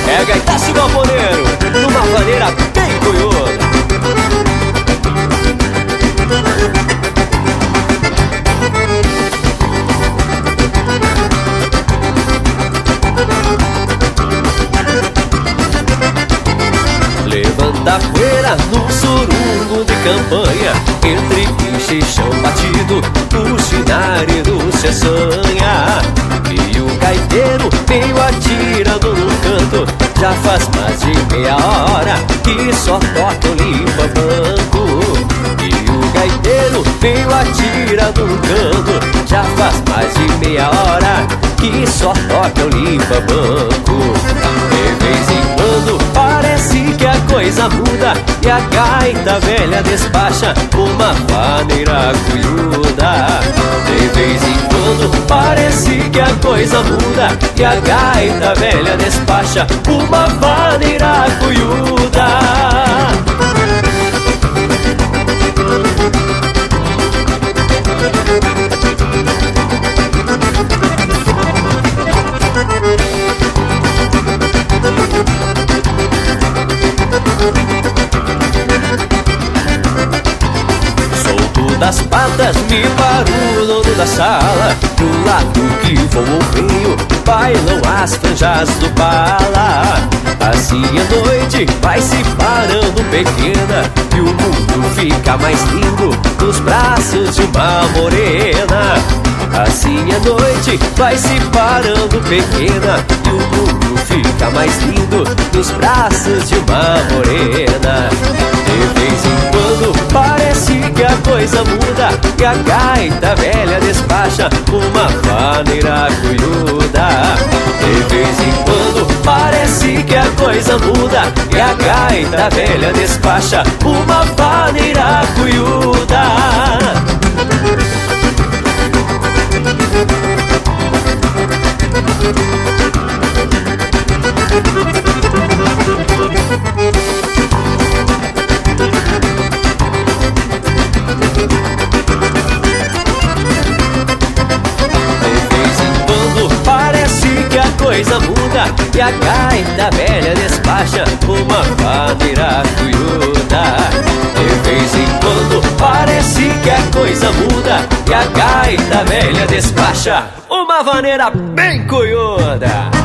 É gaitaço galponeiro, numa maneira bem cunhuda. Levanta a poeira num surungo de campanha, entre pinche e chão batido, o chinare do Cessanha. E o gaiteiro veio atirando no canto, já faz mais de meia hora que só toca o limpa-banco. E o gaiteiro veio atirando no canto, já faz mais de meia hora que só toca o limpa-banco. De vez em quando parece que a coisa muda e a gaita velha despacha uma vaneira cunhuda. De vez em quando parece que a coisa muda e a gaita velha despacha uma vaneira cunhuda. Solto das patas me paro no dono da sala, pro lado que vou ou venho bailam as franjas do bala. Assim a noite vai se parando pequena e o mundo fica mais lindo nos braços de uma morena. Assim a noite vai se parando pequena e o mundo fica mais lindo nos braços de uma morena. De vez em quando parece que a coisa muda e a gaita velha despacha uma vaneira cunhuda. De vez em quando parece que a coisa muda e a gaita velha despacha uma vaneira cunhuda. Coisa muda e a gaita velha despacha uma vaneira cunhuda. De vez em quando parece que a coisa muda e a gaita velha despacha uma vaneira bem cunhuda.